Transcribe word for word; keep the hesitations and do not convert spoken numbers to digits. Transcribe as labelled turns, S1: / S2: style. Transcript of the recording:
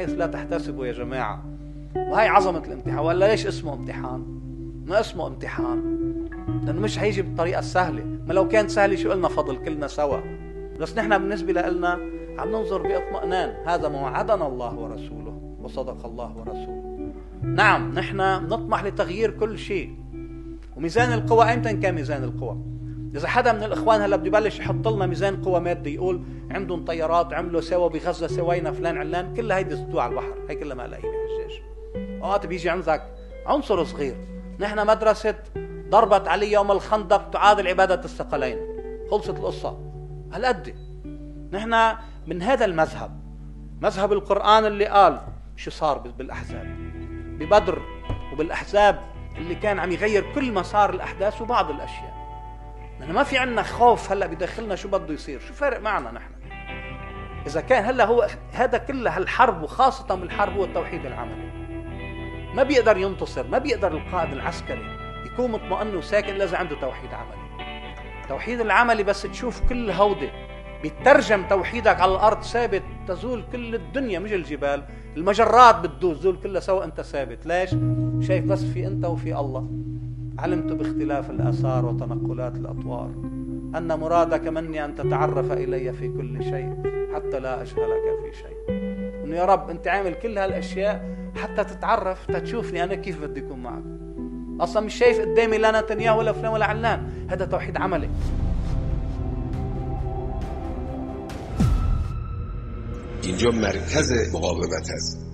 S1: بحيث لا تحتسبوا يا جماعة. وهي عظمة الامتحان. ولا ليش اسمه امتحان؟ ما اسمه امتحان لأنه مش هيجي بالطريقة السهلة. ما لو كانت سهلة شو قلنا فضل كلنا سوا. بس نحن بالنسبة لنا عم ننظر باطمئنان. هذا ما وعدنا الله ورسوله وصدق الله ورسوله. نعم نحن نطمح لتغيير كل شيء. وميزان القوى ايمتى كان ميزان القوى؟ إذا حدا من الإخوان هلا بده يبلش يحط لنا ميزان قوى مادي، يقول عندهم طيارات، عملوا سوا بغزة، سوينا فلان علان، كلها هيدي زتوها على البحر، هي كلها ما لاقيين حجاج. اوقات بيجي عندك عنصر صغير. نحن مدرسة ضربت علي يوم الخندق تعادل عبادة الثقلين، خلصت القصة هالقد. نحن من هذا المذهب، مذهب القرآن اللي قال شو صار بالأحزاب، ببدر وبالأحزاب اللي كان عم يغير كل مسار الأحداث وبعض الأشياء. نحن ما في عنا خوف هلأ بداخلنا شو بده يصير، شو فارق معنا نحن؟ إذا كان هلأ هو هذا كله هالحرب، وخاصة بالحرب هو التوحيد العملي. ما بيقدر ينتصر، ما بيقدر القائد العسكري يكون مطمئن وساكن إلا إذا عنده توحيد عملي. توحيد العملي بس تشوف كل هودة بيترجم توحيدك على الأرض ثابت، تزول كل الدنيا مش الجبال، المجرات بتدوز زول كلها سوا أنت ثابت. ليش؟ شايف بس في أنت وفي الله. علمت باختلاف الآثار وتنقلات الأطوار أن مرادك مني أن تتعرف إلي في كل شيء حتى لا أشغلك في شيء. إنه يا رب أنت عامل كل هالأشياء حتى تتعرف، تشوفني أنا كيف بدي أكون معك. أصلا مش شايف قدامي لا نتنياهو ولا فلان ولا علان. هذا توحيد عملي.
S2: اینجا مرکز مقاومت هست.